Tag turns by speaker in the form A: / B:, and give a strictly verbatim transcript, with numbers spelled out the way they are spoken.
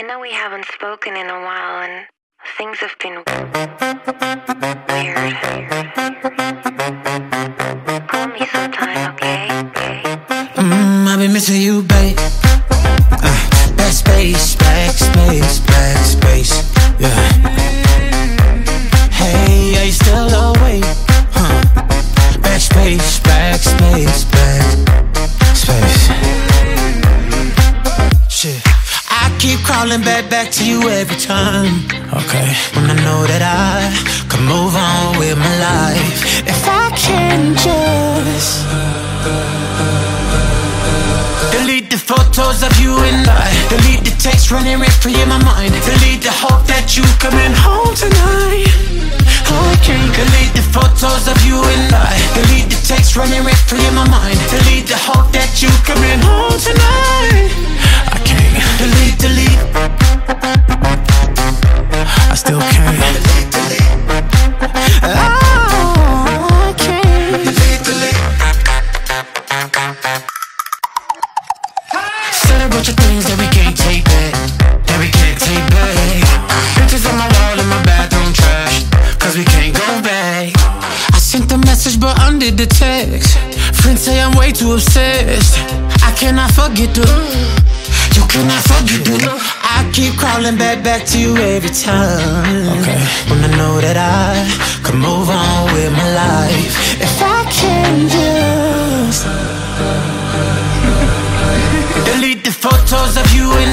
A: I know we haven't spoken in a while and things have been weird. Call me sometime, okay?
B: Mmm, I've been missing you, babe. Uh, backspace, backspace, backspace, yeah. Hey, are you still awake? Huh? Backspace, backspace, backspace. Shit. I keep crawling back, back to you every time. Okay. When I know that I can move on with my life. If I can just delete the photos of you and I, delete the text running red free in my mind, delete the hope that you coming home tonight. I can't delete the photos of you and I, delete the text running red free in my mind, delete the hope that you coming home tonight. I can't delete, delete. I still can't delete, delete. Oh, I can't delete, delete. Said a bunch of things that we can't take back, that we can't take back. Pictures on my wall in my bathroom trash, cause we can't go back. I sent the message but undid the text. Friends say I'm way too obsessed. I cannot forget the, you cannot forget the. I keep crawling back, back to you every time. Okay. When I know that I can move on with my life. If I can just delete the photos of you and